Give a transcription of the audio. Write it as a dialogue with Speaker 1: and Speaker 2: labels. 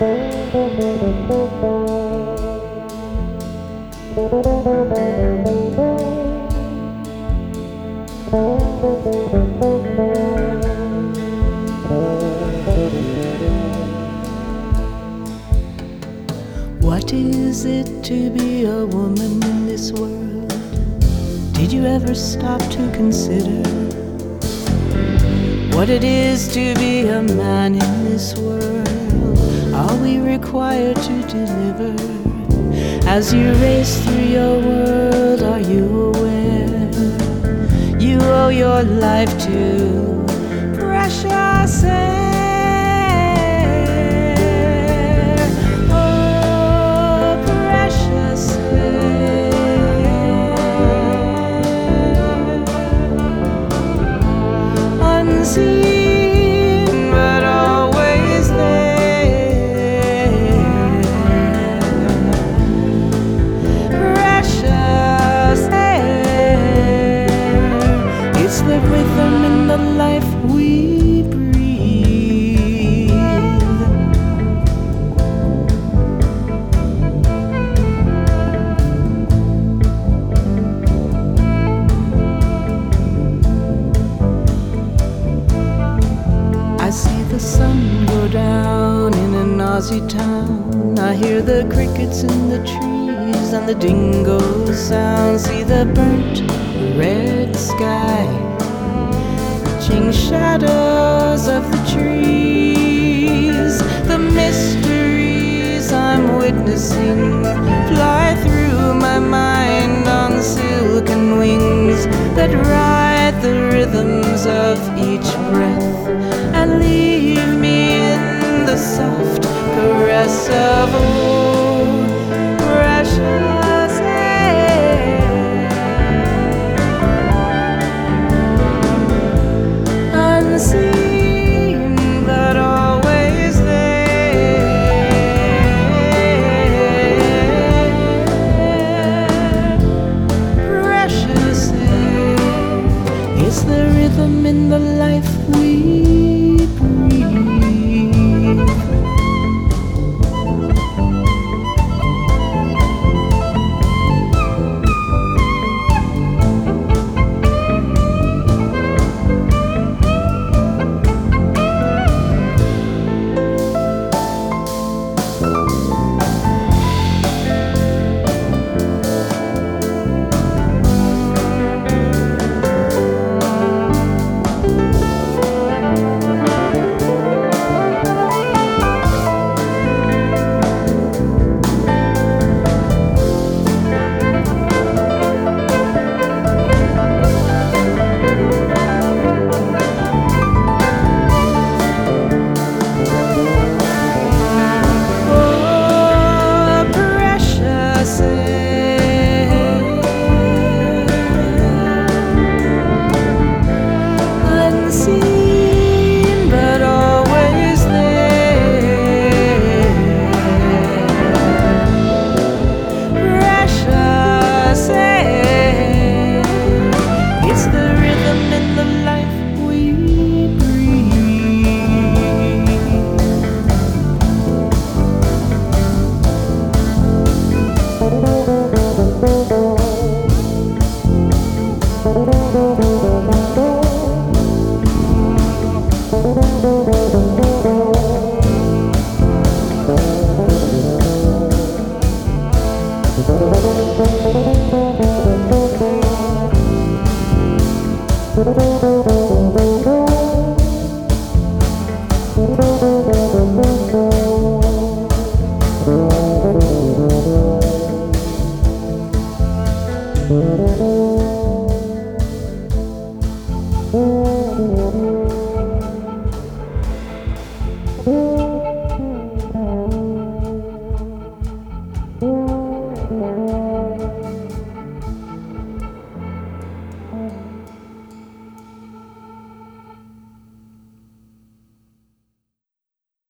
Speaker 1: What is it to be a woman in this world? Did you ever stop to consider what it is to be a man in this world? Are we required to deliver? As you race through your world, are you aware you owe your life to precious air? Oh, precious air. Unseen but always there. Precious air. It's the rhythm in the life we breathe. I see the sun go down in a Aussie town. I hear the crickets in the trees and the dingoes sound. See the burnt red sky, reaching shadows of the trees. The mysteries I'm witnessing fly through my mind on silken wings that ride the rhythms of each breath and leave me in the soft caress of precious air. Unseen but always there. Precious air. It's the rhythm in the life we breathe.
Speaker 2: Thank you.